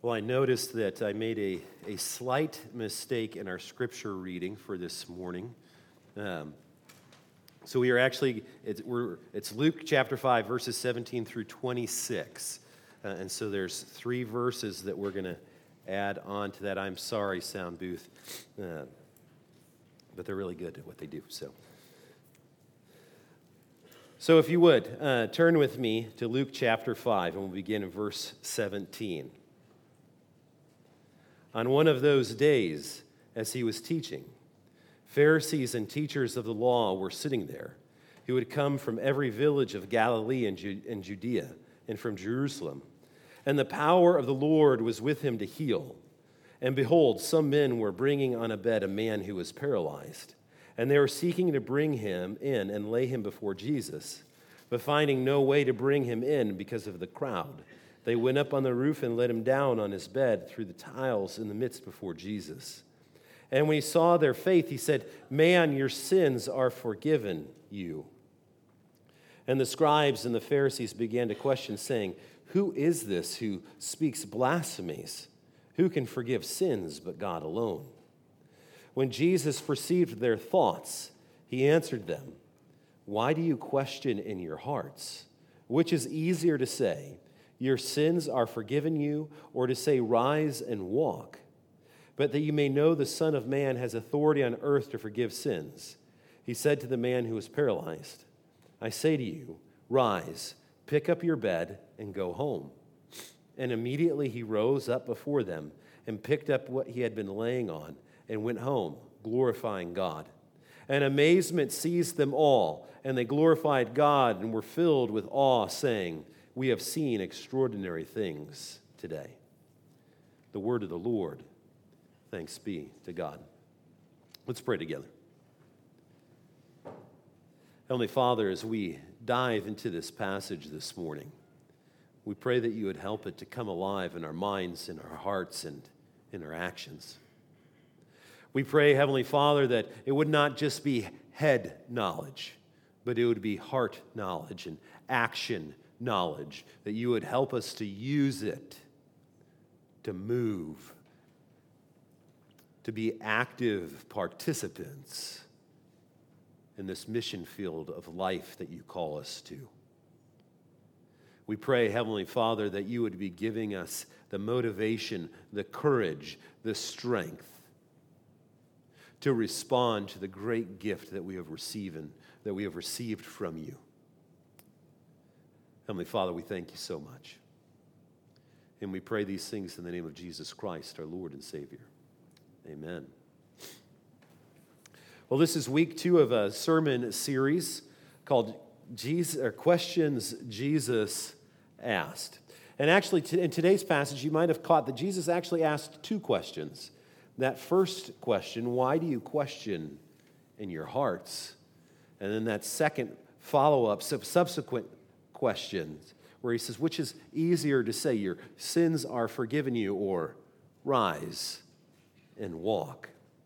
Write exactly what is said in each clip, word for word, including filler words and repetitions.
Well, I noticed that I made a, a slight mistake in our scripture reading for this morning. Um, so we are actually, it's, we're, it's Luke chapter five, verses seventeen through twenty-six. Uh, and so there's three verses that we're going to add on to that. I'm sorry, sound booth. Uh, but they're really good at what they do. So, so if you would, uh, turn with me to Luke chapter five, and we'll begin in verse seventeen. On one of those days, as he was teaching, Pharisees and teachers of the law were sitting there, who had come from every village of Galilee and Judea and from Jerusalem. And the power of the Lord was with him to heal. And behold, some men were bringing on a bed a man who was paralyzed. And they were seeking to bring him in and lay him before Jesus. But finding no way to bring him in because of the crowd, they went up on the roof and let him down on his bed through the tiles in the midst before Jesus. And when he saw their faith, he said, "Man, your sins are forgiven you." And the scribes and the Pharisees began to question, saying, "Who is this who speaks blasphemies? Who can forgive sins but God alone?" When Jesus perceived their thoughts, he answered them, "Why do you question in your hearts? Which is easier to say, 'Your sins are forgiven you,' or to say, 'Rise and walk'? But that you may know the Son of Man has authority on earth to forgive sins." He said to the man who was paralyzed, "I say to you, rise, pick up your bed, and go home." And immediately he rose up before them and picked up what he had been laying on and went home, glorifying God. And amazement seized them all, and they glorified God and were filled with awe, saying, "We have seen extraordinary things today." The word of the Lord. Thanks be to God. Let's pray together. Heavenly Father, as we dive into this passage this morning, we pray that you would help it to come alive in our minds, in our hearts, and in our actions. We pray, Heavenly Father, that it would not just be head knowledge, but it would be heart knowledge and action knowledge, that you would help us to use it to move, to be active participants in this mission field of life that you call us to. We pray, Heavenly Father, that you would be giving us the motivation, the courage, the strength to respond to the great gift that we have received, that we have received from you. Heavenly Father, we thank you so much. And we pray these things in the name of Jesus Christ, our Lord and Savior. Amen. Well, this is week two of a sermon series called Jesus, or Questions Jesus Asked. And actually, in today's passage, you might have caught that Jesus actually asked two questions. That first question, why do you question in your hearts? And then that second follow-up, subsequent questions, where he says, which is easier to say, your sins are forgiven you, or rise and walk?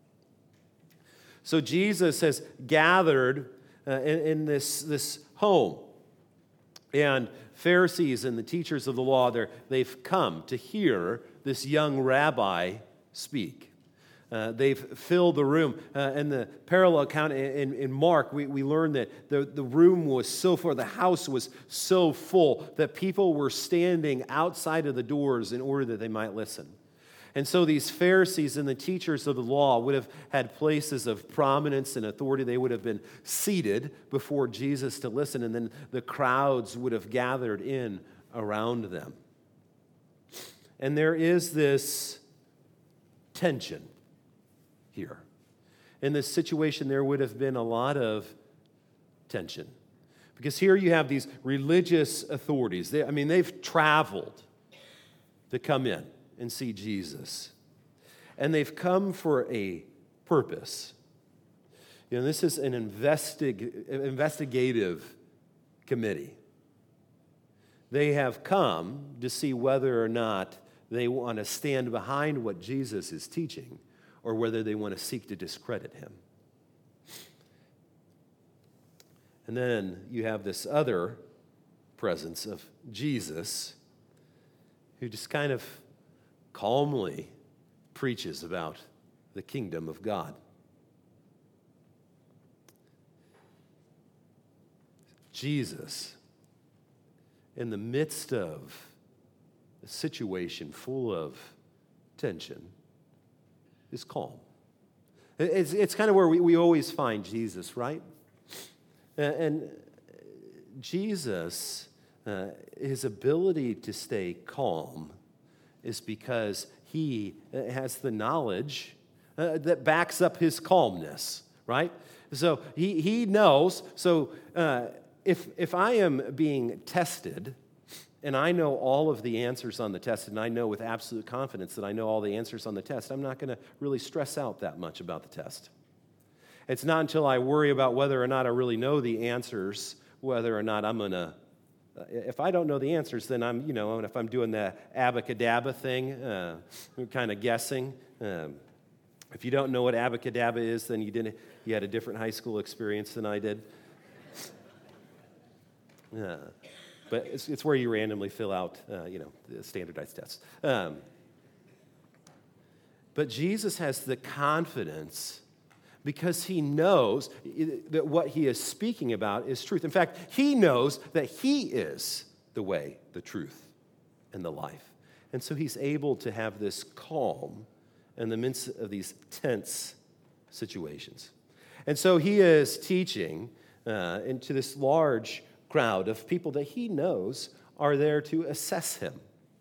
So Jesus has gathered uh, in, in this, this home, and Pharisees and the teachers of the law, they've come to hear this young rabbi speak. Uh, they've filled the room. Uh, in the parallel account in, in Mark, we, we learn that the, the room was so full, the house was so full that people were standing outside of the doors in order that they might listen. And so these Pharisees and the teachers of the law would have had places of prominence and authority. They would have been seated before Jesus to listen, and then the crowds would have gathered in around them. And there is this tension here. In this situation, there would have been a lot of tension. Because here you have these religious authorities. They, I mean, they've traveled to come in and see Jesus. And they've come for a purpose. You know, this is an investig- investigative committee. They have come to see whether or not they want to stand behind what Jesus is teaching, or whether they want to seek to discredit him. And then you have this other presence of Jesus, who just kind of calmly preaches about the kingdom of God. Jesus, in the midst of a situation full of tension, is calm. It's, it's kind of where we, we always find Jesus, right? And, and Jesus, uh, his ability to stay calm is because he has the knowledge uh, that backs up his calmness, right? So he, he knows, so uh, if, if I am being tested, and I know all of the answers on the test, and I know with absolute confidence that I know all the answers on the test, I'm not going to really stress out that much about the test. It's not until I worry about whether or not I really know the answers, whether or not I'm going to, if I don't know the answers, then I'm, you know, if I'm doing the abacadabra thing, uh, kind of guessing. Um, if you don't know what abacadabra is, then you didn't, you had a different high school experience than I did. Uh, But it's, it's where you randomly fill out, uh, you know, the standardized tests. Um, but Jesus has the confidence because he knows that what he is speaking about is truth. In fact, he knows that he is the way, the truth, and the life. And so he's able to have this calm in the midst of these tense situations. And so he is teaching uh, into this large crowd of people that he knows are there to assess him.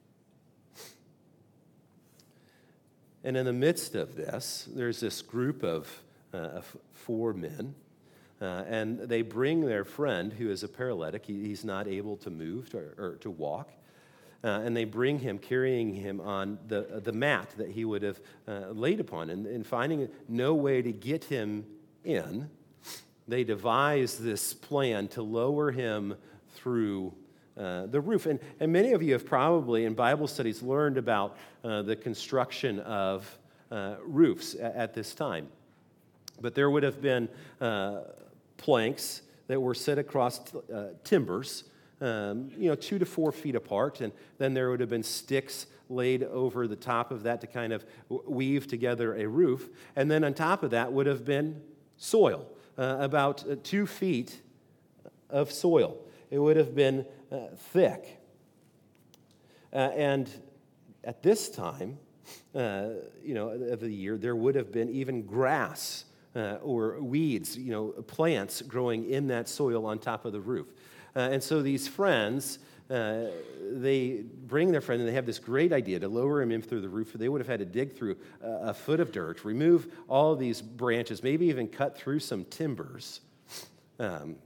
And in the midst of this, there's this group of, uh, of four men, uh, and they bring their friend who is a paralytic. He, he's not able to move to, or to walk. Uh, and they bring him, carrying him on the, the mat that he would have uh, laid upon. And, and finding no way to get him in, they devise this plan to lower him through uh, the roof. And, and many of you have probably, in Bible studies, learned about uh, the construction of uh, roofs at, at this time. But there would have been uh, planks that were set across t- uh, timbers, um, you know, two to four feet apart. And then there would have been sticks laid over the top of that to kind of weave together a roof. And then on top of that would have been soil. Uh, about uh, two feet of soil. It would have been uh, thick. Uh, and at this time, uh, you know, of the year, there would have been even grass uh, or weeds, you know, plants growing in that soil on top of the roof. Uh, and so these friends, uh, they bring their friend and they have this great idea to lower him in through the roof. They would have had to dig through a, a foot of dirt, remove all of these branches, maybe even cut through some timbers. Um,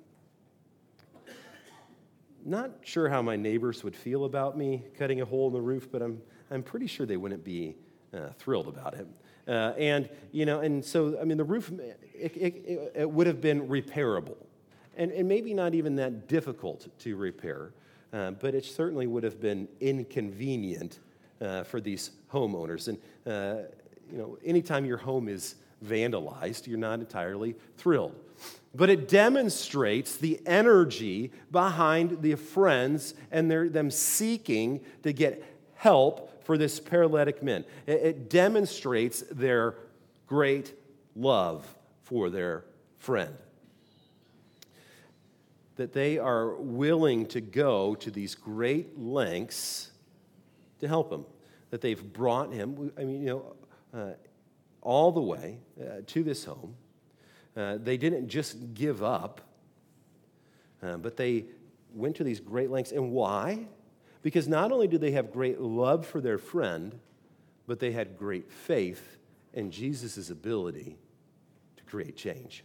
not sure how my neighbors would feel about me cutting a hole in the roof, but I'm I'm pretty sure they wouldn't be uh, thrilled about it. Uh, and you know, and so I mean, the roof it, it, it would have been repairable, and and maybe not even that difficult to repair. Uh, but it certainly would have been inconvenient uh, for these homeowners. And, uh, you know, anytime your home is vandalized, you're not entirely thrilled. But it demonstrates the energy behind the friends and their, them seeking to get help for this paralytic man. It, it demonstrates their great love for their friend. That they are willing to go to these great lengths to help him. That they've brought him, I mean, you know, uh, all the way uh, to this home. Uh, they didn't just give up, uh, but they went to these great lengths. And why? Because not only did they have great love for their friend, but they had great faith in Jesus' ability to create change.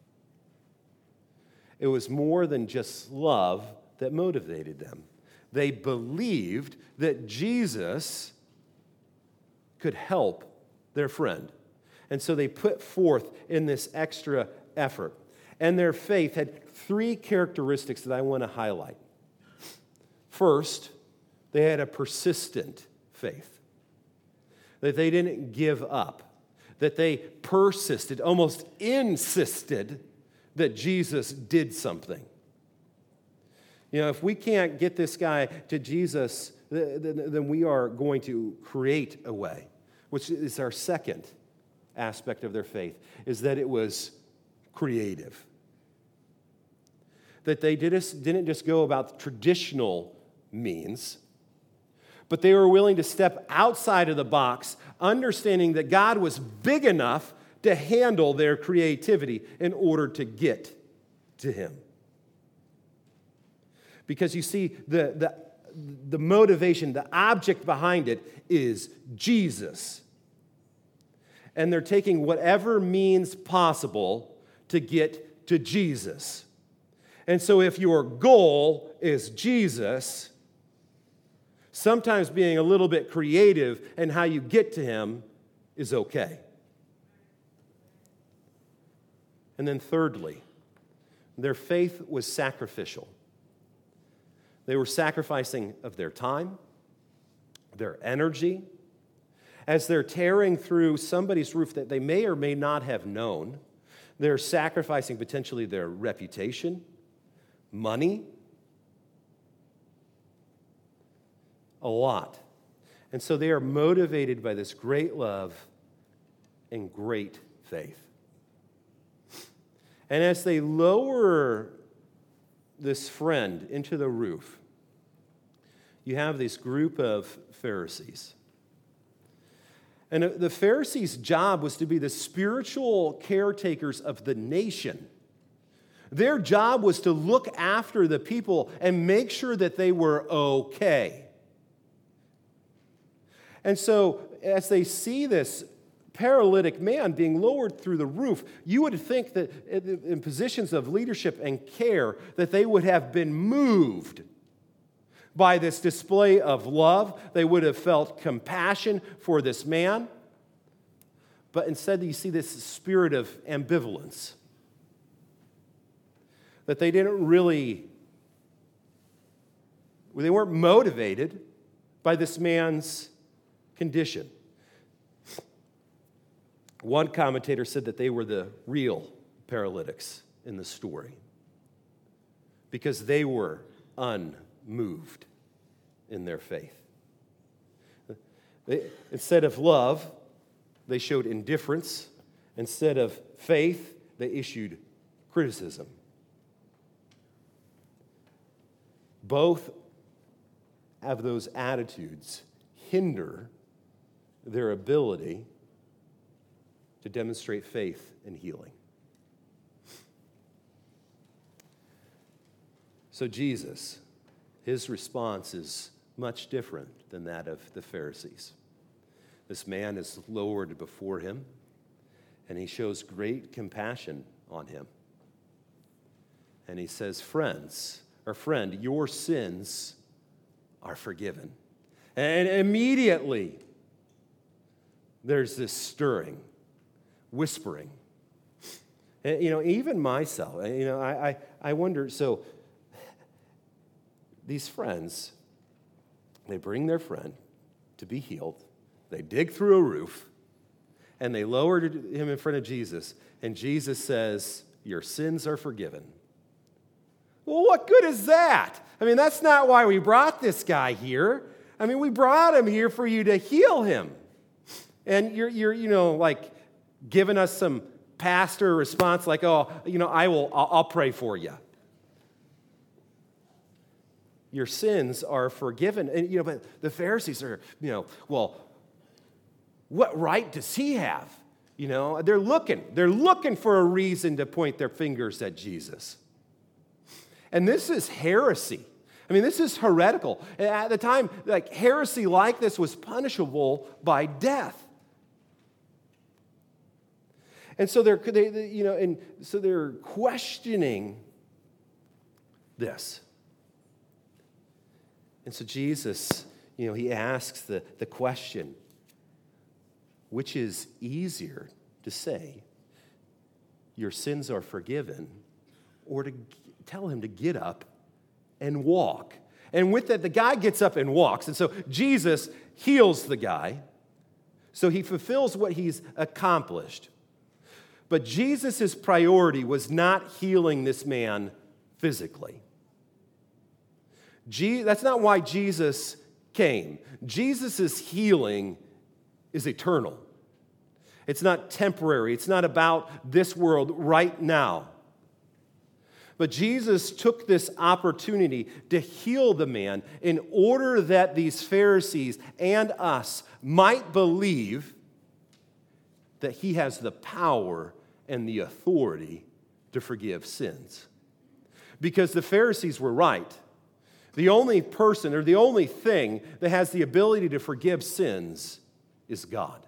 It was more than just love that motivated them. They believed that Jesus could help their friend. And so they put forth in this extra effort. And their faith had three characteristics that I want to highlight. First, they had a persistent faith. That they didn't give up. That they persisted, almost insisted, that Jesus did something. You know, if we can't get this guy to Jesus then then we are going to create a way, which is our second aspect of their faith, is that it was creative. That they didn't just go about traditional means, but they were willing to step outside of the box, understanding that God was big enough to handle their creativity in order to get to Him. Because you see, the, the, the motivation, the object behind it is Jesus. And they're taking whatever means possible to get to Jesus. And so if your goal is Jesus, sometimes being a little bit creative in how you get to Him is okay. And then thirdly, their faith was sacrificial. They were sacrificing of their time, their energy, as they're tearing through somebody's roof that they may or may not have known. They're sacrificing potentially their reputation, money, a lot. And so they are motivated by this great love and great faith. And as they lower this friend into the roof, you have this group of Pharisees. And the Pharisees' job was to be the spiritual caretakers of the nation. Their job was to look after the people and make sure that they were okay. And so, as they see this paralytic man being lowered through the roof, you would think that in positions of leadership and care, that they would have been moved by this display of love. They would have felt compassion for this man. But instead, you see this spirit of ambivalence. That they didn't really, they weren't motivated by this man's condition. One commentator said that they were the real paralytics in the story because they were unmoved in their faith. They, instead of love, they showed indifference. Instead of faith, they issued criticism. Both of those attitudes hinder their ability to demonstrate faith and healing. So Jesus, his response is much different than that of the Pharisees. This man is lowered before him, and he shows great compassion on him. And he says, friends, or friend, your sins are forgiven. And immediately, there's this stirring, whispering. And, you know, even myself, you know, I, I, I wonder, so these friends, they bring their friend to be healed. They dig through a roof, and they lowered him in front of Jesus, and Jesus says, your sins are forgiven. Well, what good is that? I mean, that's not why we brought this guy here. I mean, we brought him here for you to heal him. And you're, you're you know, like giving us some pastor response like, oh, you know, I will, I'll, I'll pray for you. Your sins are forgiven. And, you know, but the Pharisees are, you know, well, what right does he have? You know, they're looking. They're looking for a reason to point their fingers at Jesus. And this is heresy. I mean, this is heretical. At the time, like heresy like this was punishable by death. And so they're, they, they, you know, and so they're questioning this. And so Jesus, you know, he asks the, the question, which is easier to say, your sins are forgiven, or to tell him to get up and walk. And with that, the guy gets up and walks. And so Jesus heals the guy. So he fulfills what he's accomplished. But Jesus' priority was not healing this man physically. Je- that's not why Jesus came. Jesus' healing is eternal. It's not temporary. It's not about this world right now. But Jesus took this opportunity to heal the man in order that these Pharisees and us might believe that he has the power and the authority to forgive sins. Because the Pharisees were right. The only person or the only thing that has the ability to forgive sins is God.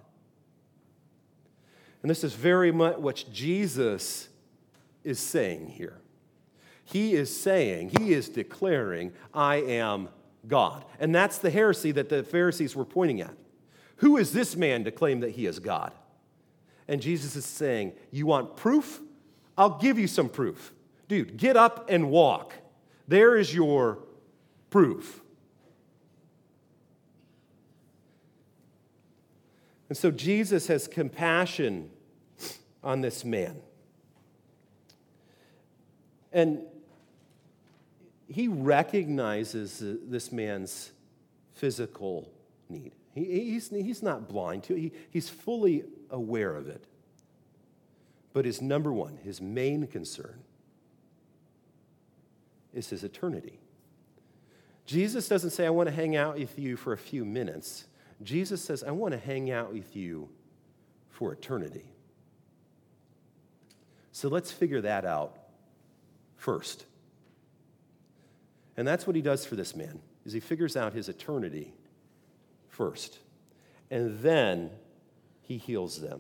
And this is very much what Jesus is saying here. He is saying, he is declaring, I am God. And that's the heresy that the Pharisees were pointing at. Who is this man to claim that he is God? And Jesus is saying, you want proof? I'll give you some proof. Dude, get up and walk. There is your proof. And so Jesus has compassion on this man. And he recognizes this man's physical need. He, he's, he's not blind to it. He, he's fully aware of it. But his number one, his main concern is his eternity. Jesus doesn't say, I want to hang out with you for a few minutes. Jesus says, I want to hang out with you for eternity. So let's figure that out first. And that's what he does for this man, is he figures out his eternity first. And then he heals them.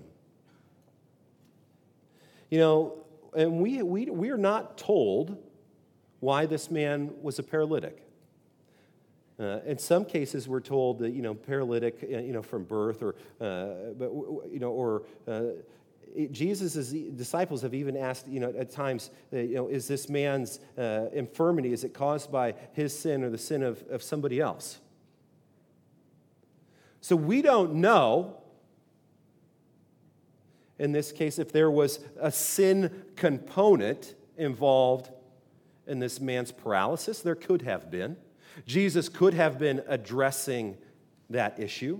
You know, and we, we, we are not told why this man was a paralytic. Uh, in some cases, we're told that, you know, paralytic, uh, you know, from birth, or, uh, but, you know, or uh, Jesus' disciples have even asked, you know, at times, uh, you know, is this man's uh, infirmity, is it caused by his sin or the sin of, of somebody else? So we don't know, in this case, if there was a sin component involved in this man's paralysis. There could have been. Jesus could have been addressing that issue.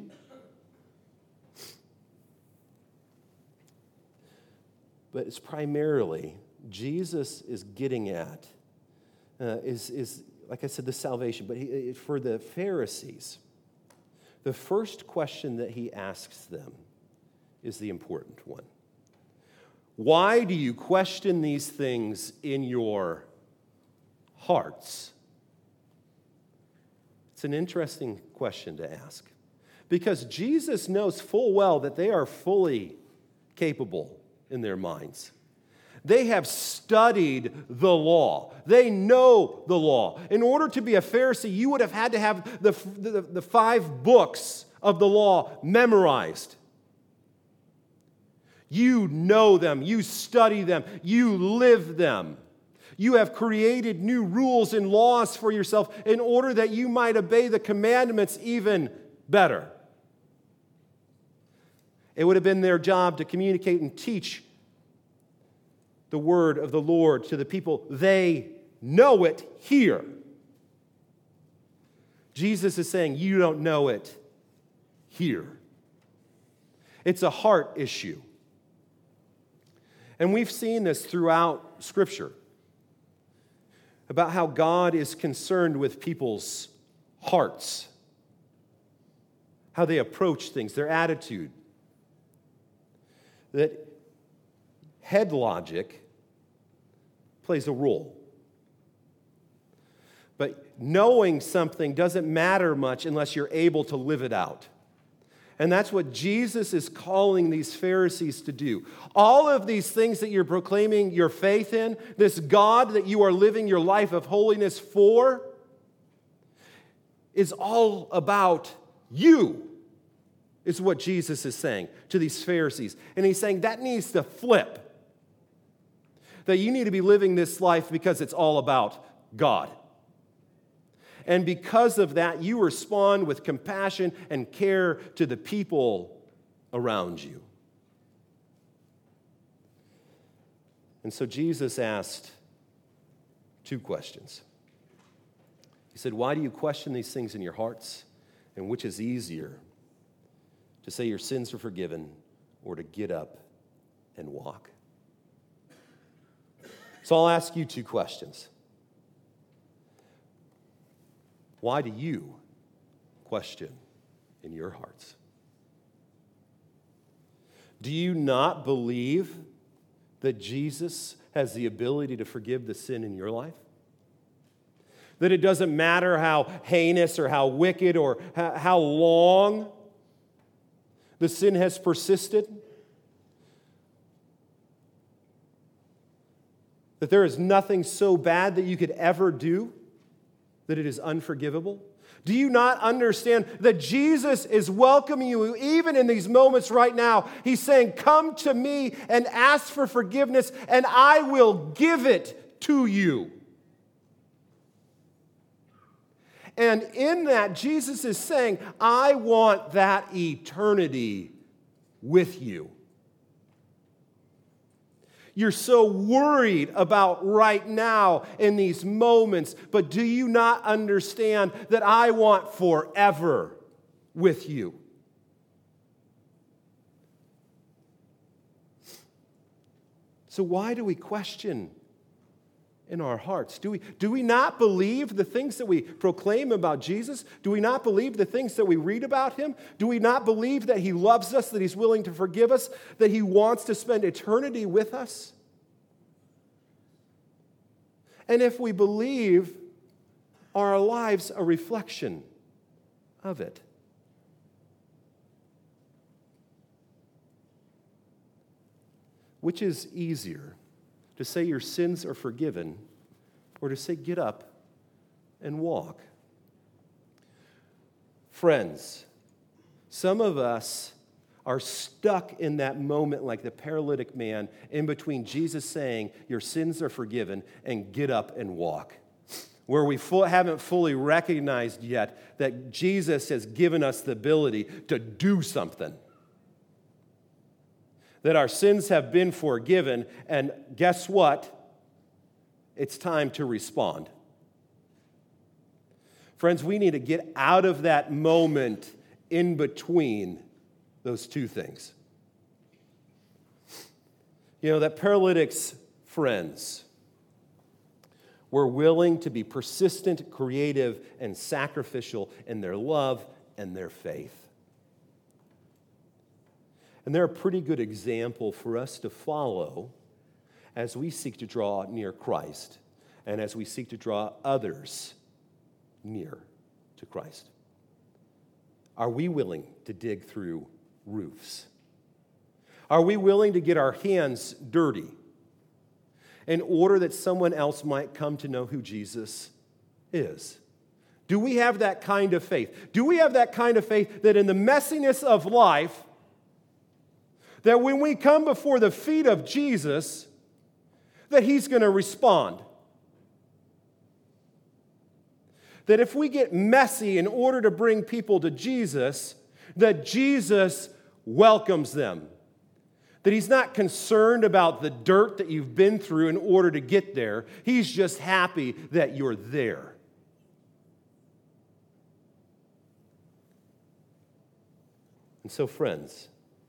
But it's primarily, Jesus is getting at, uh, is, is, like I said, the salvation. But he, for the Pharisees, the first question that he asks them is the important one. Why do you question these things in your hearts? It's an interesting question to ask, because Jesus knows full well that they are fully capable in their minds. They have studied the law. They know the law. In order to be a Pharisee, you would have had to have the, the, the five books of the law memorized. You know them. You study them. You live them. You have created new rules and laws for yourself in order that you might obey the commandments even better. It would have been their job to communicate and teach the word of the Lord to the people. They know it here. Jesus is saying, you don't know it here. It's a heart issue. And we've seen this throughout Scripture about how God is concerned with people's hearts, how they approach things, their attitude. That head logic plays a role. But knowing something doesn't matter much unless you're able to live it out. And that's what Jesus is calling these Pharisees to do. All of these things that you're proclaiming your faith in, this God that you are living your life of holiness for, is all about you, is what Jesus is saying to these Pharisees. And he's saying that needs to flip. That you need to be living this life because it's all about God. And because of that, you respond with compassion and care to the people around you. And so Jesus asked two questions. He said, why do you question these things in your hearts? And which is easier, to say your sins are forgiven or to get up and walk? So I'll ask you two questions. Why do you question in your hearts? Do you not believe that Jesus has the ability to forgive the sin in your life? That it doesn't matter how heinous or how wicked or how long the sin has persisted? That there is nothing so bad that you could ever do that it is unforgivable? Do you not understand that Jesus is welcoming you even in these moments right now? He's saying, come to me and ask for forgiveness, and I will give it to you. And in that, Jesus is saying, I want that eternity with you. You're so worried about right now in these moments, but do you not understand that I want forever with you? So why do we question in our hearts? Do we, do we not believe the things that we proclaim about Jesus? Do we not believe the things that we read about him? Do we not believe that he loves us, that he's willing to forgive us, that he wants to spend eternity with us? And if we believe, are our lives a reflection of it? Which is easier, to say your sins are forgiven, or to say get up and walk? Friends, some of us are stuck in that moment like the paralytic man in between Jesus saying your sins are forgiven and get up and walk, where we full, haven't fully recognized yet that Jesus has given us the ability to do something. That our sins have been forgiven, and guess what? It's time to respond. Friends, we need to get out of that moment in between those two things. You know, that paralytic's friends were willing to be persistent, creative, and sacrificial in their love and their faith. And they're a pretty good example for us to follow as we seek to draw near Christ and as we seek to draw others near to Christ. Are we willing to dig through roofs? Are we willing to get our hands dirty in order that someone else might come to know who Jesus is? Do we have that kind of faith? Do we have that kind of faith that in the messiness of life, that when we come before the feet of Jesus, that he's going to respond? That if we get messy in order to bring people to Jesus, that Jesus welcomes them. That he's not concerned about the dirt that you've been through in order to get there. He's just happy that you're there. And so, friends,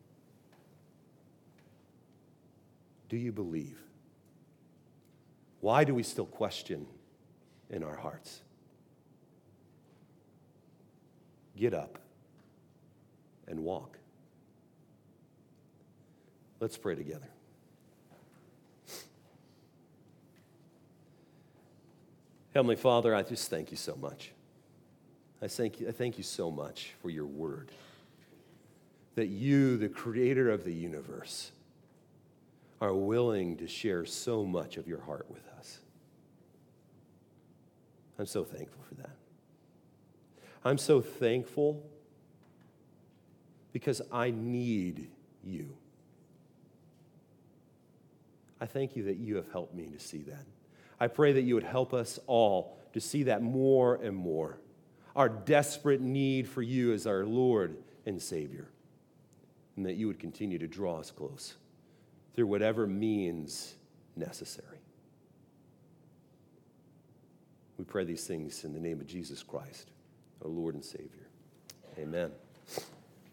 do you believe? Why do we still question in our hearts? Get up and walk. Let's pray together. Heavenly Father, I just thank you so much. I thank you, I thank you so much for your word. That you, the creator of the universe, are willing to share so much of your heart with us. I'm so thankful for that. I'm so thankful because I need you. I thank you that you have helped me to see that. I pray that you would help us all to see that more and more. Our desperate need for you as our Lord and Savior. And that you would continue to draw us close through whatever means necessary. We pray these things in the name of Jesus Christ, our Lord and Savior. Amen.